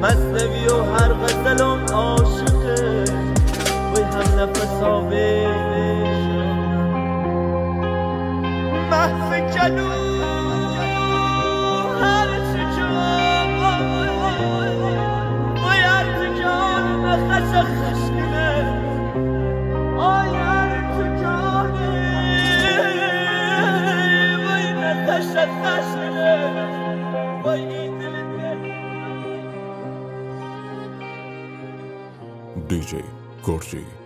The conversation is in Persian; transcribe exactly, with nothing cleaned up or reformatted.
مثنوی و هر غزلم عاشقه وی هم نفس آبه محو کلو هر چی جان وی هر چی جان نخش خشکنه آی هر چی جانی وی نخش خشکنه وی این دلته دی جی گرجی